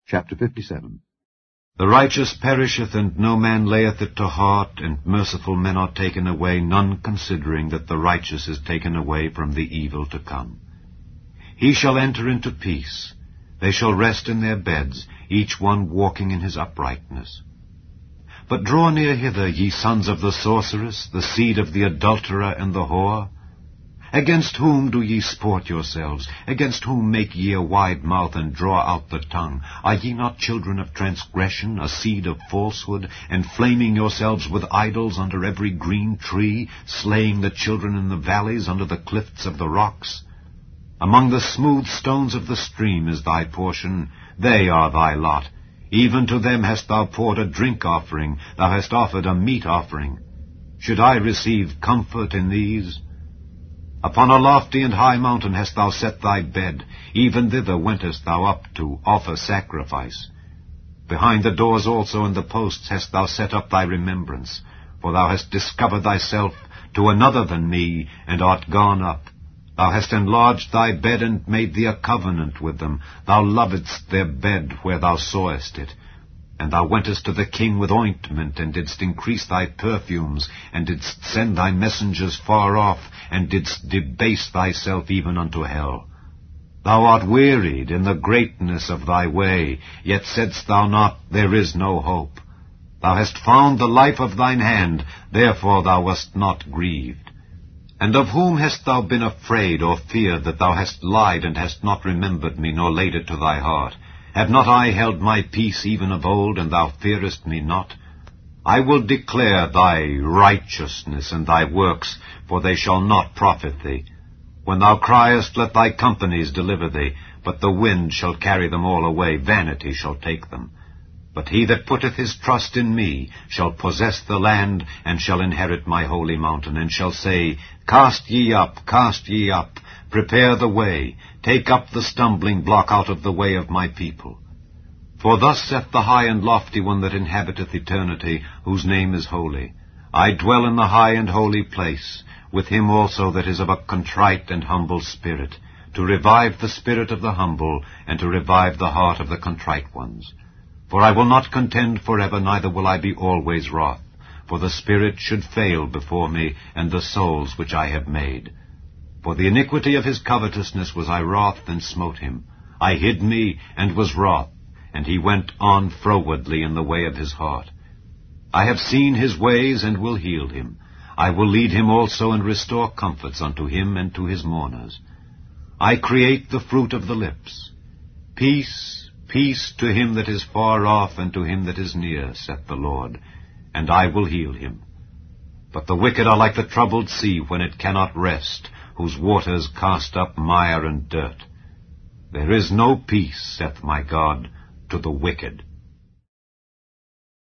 Chapter 57. The righteous perisheth, and no man layeth it to heart, and merciful men are taken away, none considering that the righteous is taken away from the evil to come. He shall enter into peace. They shall rest in their beds, each one walking in his uprightness. But draw near hither, ye sons of the sorceress, the seed of the adulterer and the whore. Against whom do ye sport yourselves? Against whom make ye a wide mouth, and draw out the tongue? Are ye not children of transgression, a seed of falsehood, and flaming yourselves with idols under every green tree, slaying the children in the valleys under the cliffs of the rocks? Among the smooth stones of the stream is thy portion, they are thy lot. Even to them hast thou poured a drink offering, thou hast offered a meat offering. Should I receive comfort in these? Upon a lofty and high mountain hast thou set thy bed, even thither wentest thou up to offer sacrifice. Behind the doors also and the posts hast thou set up thy remembrance, for thou hast discovered thyself to another than me, and art gone up. Thou hast enlarged thy bed, and made thee a covenant with them. Thou lovedst their bed where thou sawest it. And thou wentest to the king with ointment, and didst increase thy perfumes, and didst send thy messengers far off, and didst debase thyself even unto hell. Thou art wearied in the greatness of thy way, yet saidst thou not, There is no hope. Thou hast found the life of thine hand, therefore thou wast not grieved. And of whom hast thou been afraid or feared, that thou hast lied, and hast not remembered me, nor laid it to thy heart? Have not I held my peace even of old, and thou fearest me not? I will declare thy righteousness and thy works, for they shall not profit thee. When thou criest, let thy companies deliver thee, but the wind shall carry them all away, vanity shall take them. But he that putteth his trust in me shall possess the land, and shall inherit my holy mountain, and shall say, Cast ye up, prepare the way, take up the stumbling block out of the way of my people. For thus saith the high and lofty one that inhabiteth eternity, whose name is holy. I dwell in the high and holy place, with him also that is of a contrite and humble spirit, to revive the spirit of the humble, and to revive the heart of the contrite ones. For I will not contend forever, neither will I be always wroth. For the spirit should fail before me, and the souls which I have made. For the iniquity of his covetousness was I wroth, and smote him. I hid me, and was wroth, and he went on frowardly in the way of his heart. I have seen his ways, and will heal him. I will lead him also, and restore comforts unto him and to his mourners. I create the fruit of the lips. Peace, peace to him that is far off, and to him that is near, saith the Lord, and I will heal him. But the wicked are like the troubled sea, when it cannot rest, whose waters cast up mire and dirt. There is no peace, saith my God, to the wicked.